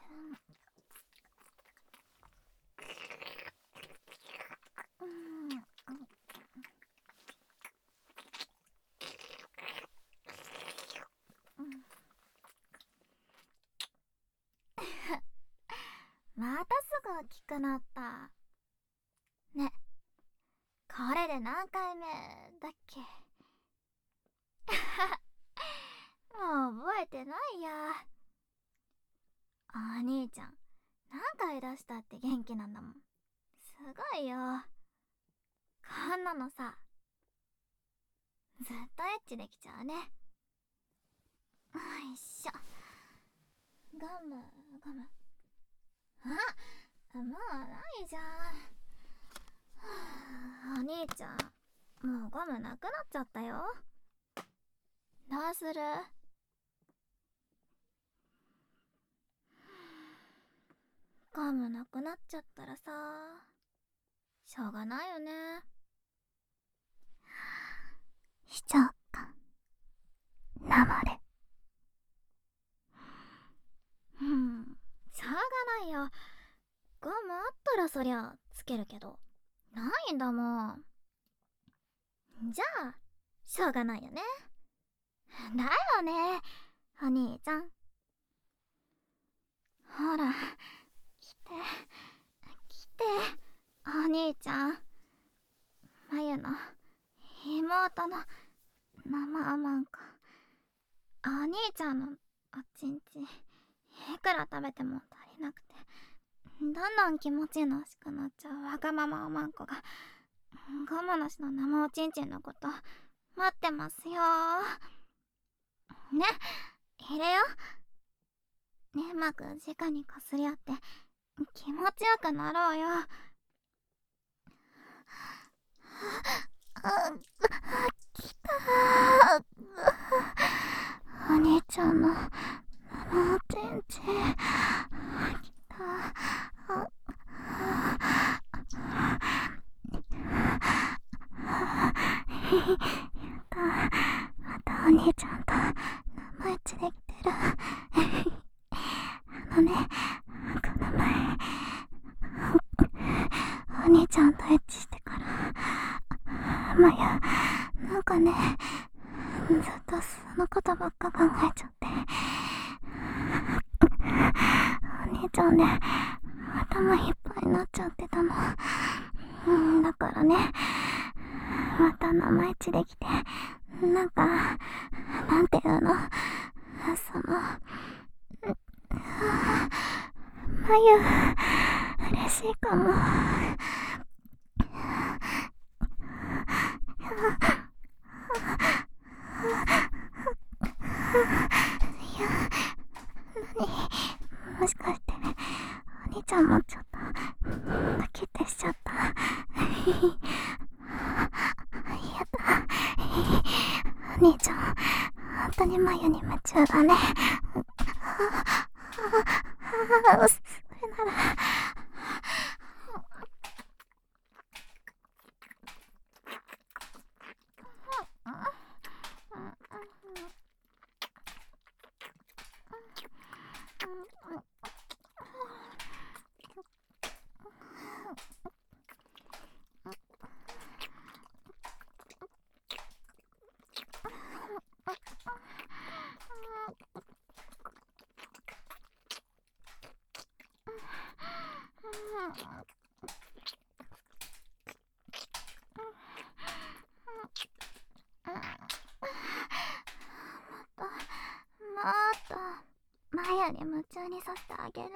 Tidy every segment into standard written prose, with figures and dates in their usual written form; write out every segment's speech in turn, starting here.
またすぐ大きくなった。ね、これで何回目だっけ？もう覚えてないや。お兄ちゃん、何回出したって元気なんだもん。すごいよ。こんなのさ、ずっとエッチできちゃうね。よいしょ。ガム。あ、もうないじゃん。お兄ちゃん、もうガムなくなっちゃったよ。どうする？ガムなくなっちゃったらさ、しょうがないよね。しちゃおっか、生で。しょうがないよ。ガムあったらそりゃつけるけど、ないんだもん。じゃあしょうがないよね。だよね、お兄ちゃん。ほら、来て、お兄ちゃん。まゆの妹の生あまんこ。お兄ちゃんのおちんちん、いくら食べても足りなくて、どんどん気持ちいいの欲しくなっちゃうわがままおまんこが、ゴムなしの生おちんちんのこと待ってますよ。ね、入れよ。ね、うまく直にこすり合って気持ちよくなろうよ。きたー。お兄ちゃんの生おちんちんきた。やった、またお兄ちゃんと生エッチできてる。ね、この前お兄ちゃんとエッチしてからまや、なんかね、ずっとそのことばっか考えちゃって、お兄ちゃんで頭いっぱいになっちゃってたの。だからね、また生エッチできて、なんか、なんていうの、まゆ、嬉しいかも。いや、もしかしてお兄ちゃんもちょっとドキッてしちゃった？やだ、お兄ちゃん本当に眉に夢中だね。それならもっと眉に夢中にさせてあげる。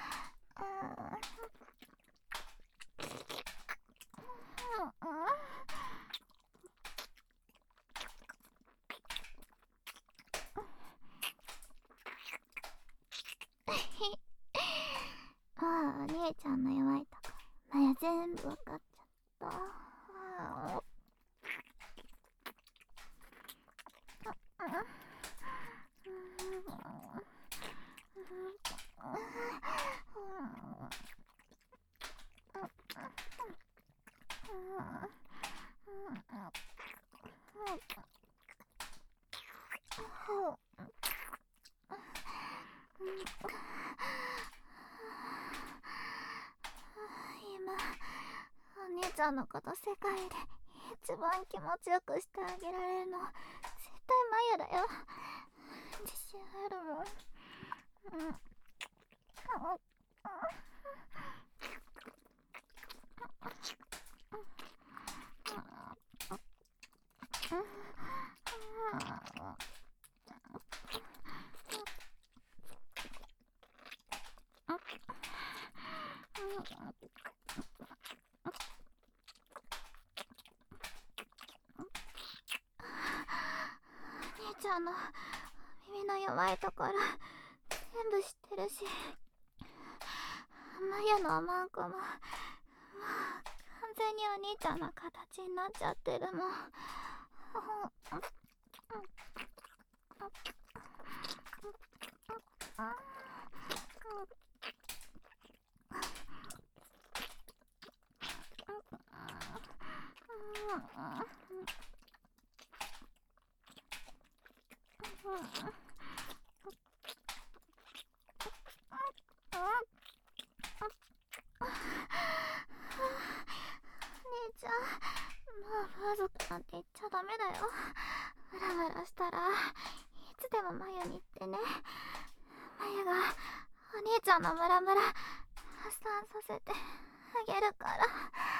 お兄ちゃんの弱いとこマヤ全部わかっちゃった。 ちゃんのこと世界で一番気持ちよくしてあげられるの絶対マユだよ。自信あるもん。兄ちゃんの耳の弱いところ全部知ってるし、マユのおまんこももう完全にお兄ちゃんの形になっちゃってるもん。兄ちゃん、もう風俗なんて言っちゃダメだよ。ムラムラしたらいつでもマユに言ってね。マユがお兄ちゃんのムラムラ発散させてあげるから。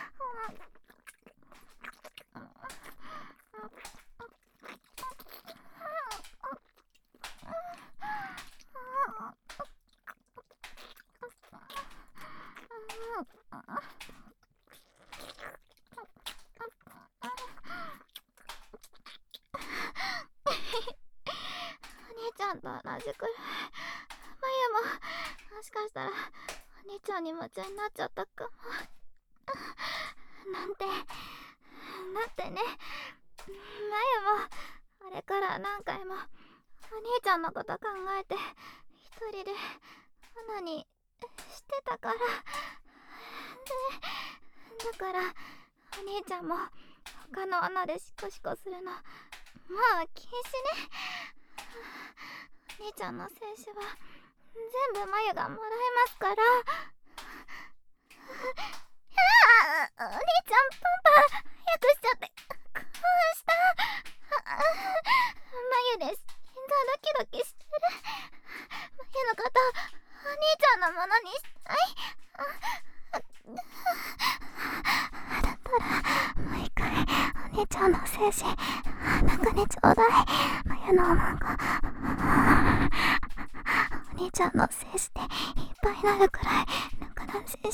お兄ちゃんと同じくらいマユももしかしたらお兄ちゃんに夢中になっちゃったかも。なんてね。マユもあれから何回もお兄ちゃんのこと考えて一人でオナニーしてたから。だからお兄ちゃんも他の女でシコシコするのもう禁止ね。お兄ちゃんの精子は全部マユがもらえますから。お兄ちゃんパンパン早くしちゃって興奮した。マユです。心臓ドキドキしてる。マユのことお兄ちゃんのものにしたい。だったらもう一回お兄ちゃんの精子中にちょうだい。マユのおまんこお兄ちゃんの精子でいっぱいになるくらい中出しして。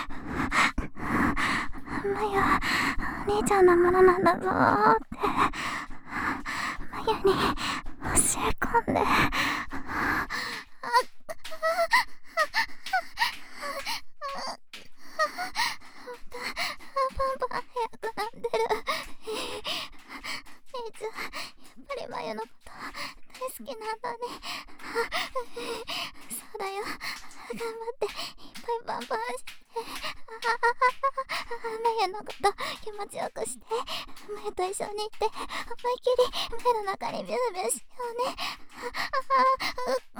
マユはお兄ちゃんのものなんだぞーってマユに教え込んで。パンパン早くなってる。兄ちゃんやっぱりマユのこと大好きなんだね。そうだよ、頑張っていっぱいパンパンしてマユのこと気持ちよくして、マユと一緒に行って思いっきり目の中にビュービューしようね。ほ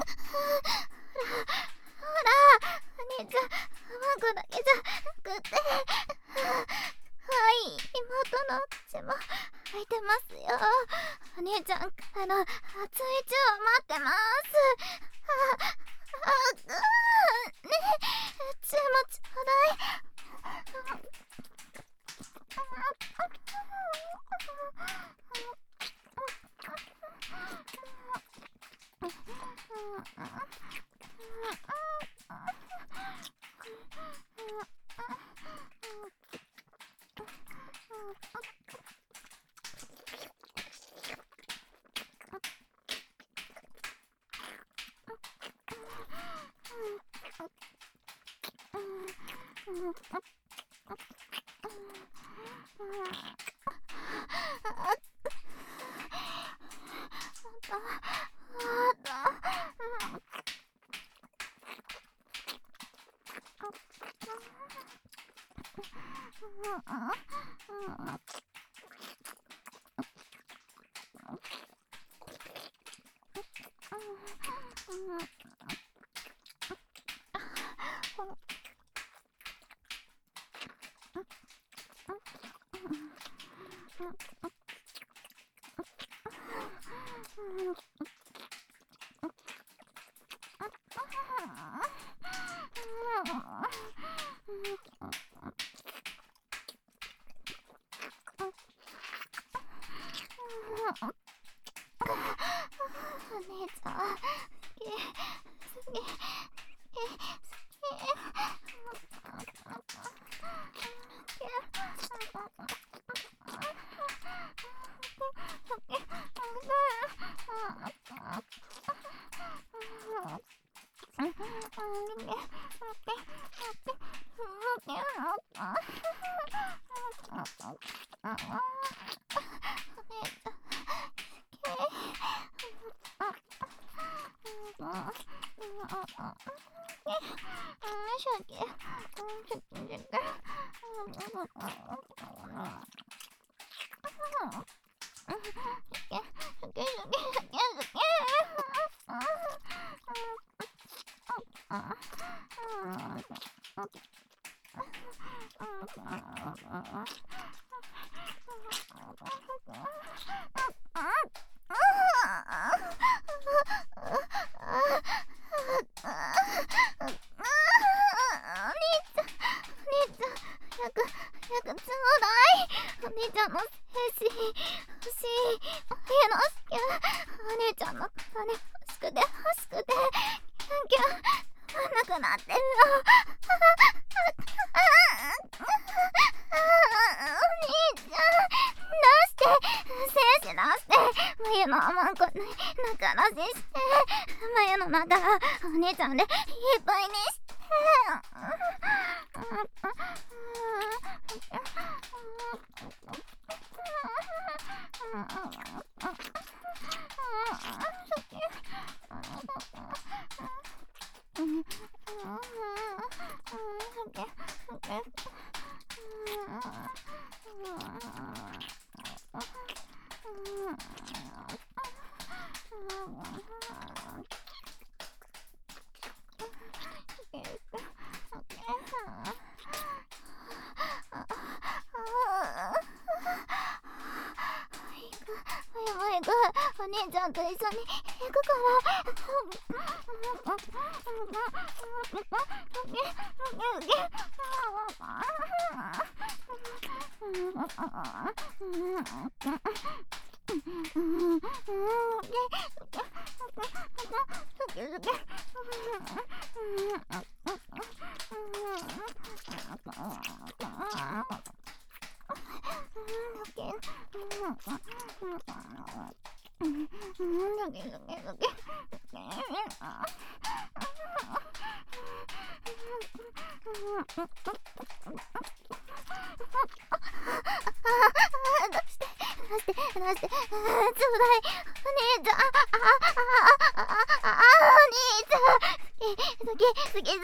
らお兄ちゃん、マンコだけじゃなくてはい、妹の口も開いてますよ。お兄ちゃんからの熱いチューを待ってます。ねえ、チューもちょうだい。 姉ちゃん、好き、好き、好早くちょうだい。お姉ちゃんの精子欲しい。お姉ちゃんの金欲しくて欲しくてキュンキュン止まんなくなってるよ。お兄ちゃん出して、精子出して、眉のあまんこに中出しして、眉の中お姉ちゃんでいっぱいにして。お姉ちゃんと一緒に行くから出して、ちょうだい。お姉ちゃん、お兄ちゃん。好き。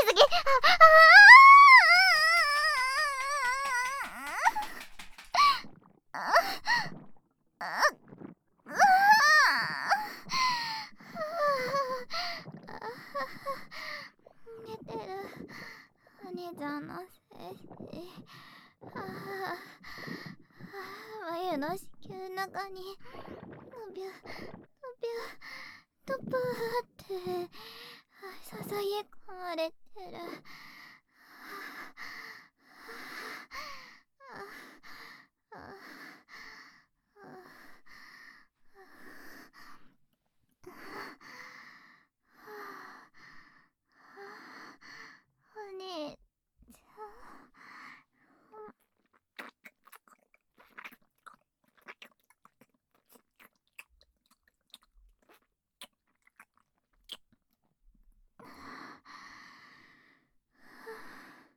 寝てる。お姉ちゃんの精子。眉の子宮の中にビュトプーってささやかれてる。お姉ちゃん。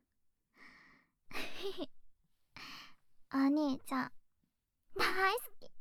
お兄ちゃん大好き。